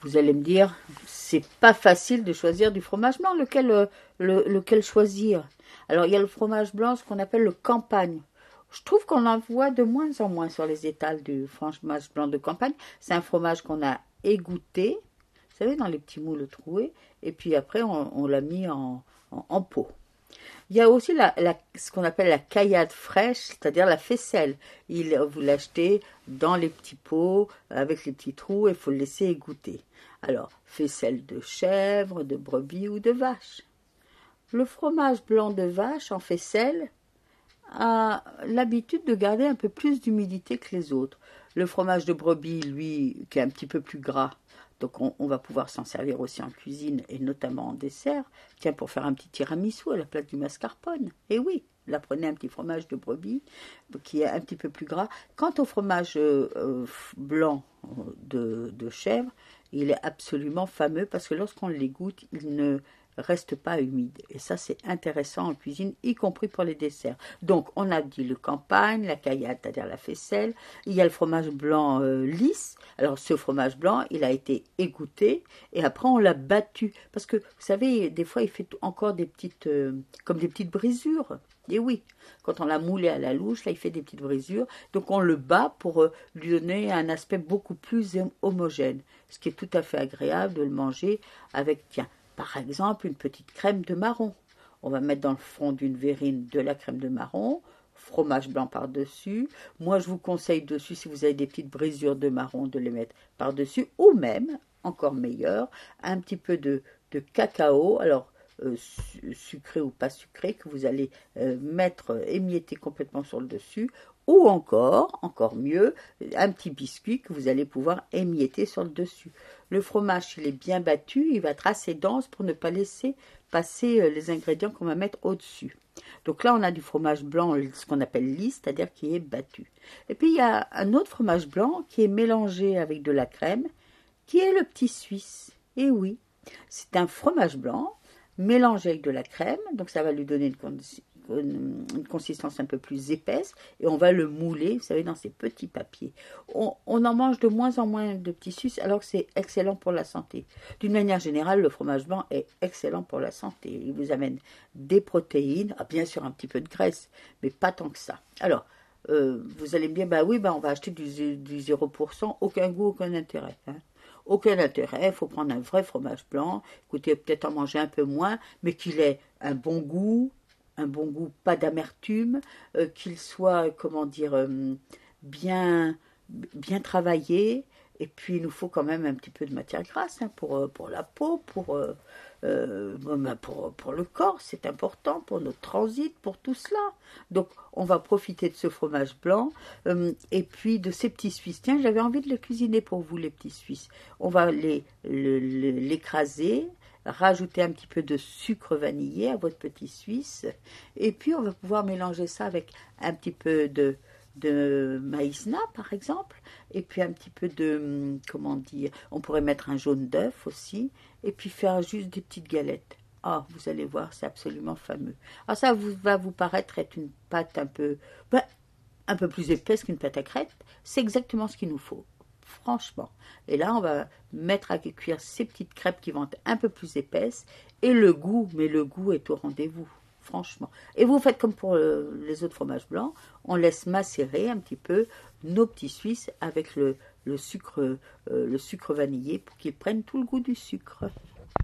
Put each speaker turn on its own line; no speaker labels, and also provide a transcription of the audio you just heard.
vous allez me dire, c'est pas facile de choisir du fromage blanc. Lequel choisir? Alors, il y a le fromage blanc, ce qu'on appelle le campagne. Je trouve qu'on en voit de moins en moins sur les étals du fromage blanc de campagne. C'est un fromage qu'on a égoutté, vous savez, dans les petits moules troués, et puis après, on l'a mis en pot. Il y a aussi ce qu'on appelle la caillade fraîche, c'est-à-dire la faisselle. Vous l'achetez dans les petits pots, avec les petits trous, et il faut le laisser égoutter. Alors, faisselle de chèvre, de brebis ou de vache. Le fromage blanc de vache en faisselle a l'habitude de garder un peu plus d'humidité que les autres. Le fromage de brebis, lui, qui est un petit peu plus gras, donc on va pouvoir s'en servir aussi en cuisine et notamment en dessert. Tiens, pour faire un petit tiramisu à la place du mascarpone. Et oui, là prenez un petit fromage de brebis qui est un petit peu plus gras. Quant au fromage blanc de chèvre, il est absolument fameux parce que lorsqu'on l'égoutte, il ne reste pas humide. Et ça, c'est intéressant en cuisine, y compris pour les desserts. Donc, on a dit le campagne, la caillade, c'est-à-dire la faisselle. Il y a le fromage blanc lisse. Alors, ce fromage blanc, il a été égoutté et après, on l'a battu. Parce que, vous savez, des fois, il fait encore des petites, comme des petites brisures. Et oui, quand on l'a moulé à la louche, là, il fait des petites brisures. Donc, on le bat pour lui donner un aspect beaucoup plus homogène. Ce qui est tout à fait agréable de le manger avec, tiens, par exemple, une petite crème de marron. On va mettre dans le fond d'une verrine de la crème de marron, fromage blanc par-dessus. Moi, je vous conseille dessus, si vous avez des petites brisures de marron, de les mettre par-dessus. Ou même, encore meilleur, un petit peu de cacao. Alors, sucré ou pas sucré, que vous allez émietter complètement sur le dessus, ou encore mieux, un petit biscuit que vous allez pouvoir émietter sur le dessus. Le fromage, il est bien battu, il va être assez dense pour ne pas laisser passer les ingrédients qu'on va mettre au-dessus. Donc là, on a du fromage blanc, ce qu'on appelle lisse, c'est-à-dire qui est battu. Et puis, il y a un autre fromage blanc qui est mélangé avec de la crème, qui est le petit suisse. Et oui, c'est un fromage blanc mélangé avec de la crème, donc ça va lui donner une consistance un peu plus épaisse, et on va le mouler, vous savez, dans ces petits papiers. On en mange de moins en moins de petits suisses, alors que c'est excellent pour la santé. D'une manière générale, le fromage blanc est excellent pour la santé. Il vous amène des protéines, bien sûr un petit peu de graisse, mais pas tant que ça. Alors, vous allez me dire, on va acheter du 0%, aucun goût, aucun intérêt. Aucun intérêt, il faut prendre un vrai fromage blanc, écoutez, peut-être en manger un peu moins, mais qu'il ait un bon goût, pas d'amertume, qu'il soit, bien travaillé, et puis il nous faut quand même un petit peu de matière grasse pour la peau, pour le corps, c'est important, pour notre transit, pour tout cela. Donc on va profiter de ce fromage blanc et puis de ces petits Suisses. Tiens, j'avais envie de les cuisiner pour vous, les petits Suisses. On va l'écraser, rajouter un petit peu de sucre vanillé à votre petit Suisse, et puis on va pouvoir mélanger ça avec un petit peu de maïzena par exemple, et puis un petit peu de, on pourrait mettre un jaune d'œuf aussi, et puis faire juste des petites galettes. Ah, vous allez voir, c'est absolument fameux. Alors ça va vous paraître être une pâte un peu plus épaisse qu'une pâte à crêpes, c'est exactement ce qu'il nous faut. Franchement. Et là, on va mettre à cuire ces petites crêpes qui vont être un peu plus épaisses, et le goût est au rendez-vous. Franchement. Et vous faites comme pour les autres fromages blancs, on laisse macérer un petit peu nos petits Suisses avec le sucre vanillé pour qu'ils prennent tout le goût du sucre.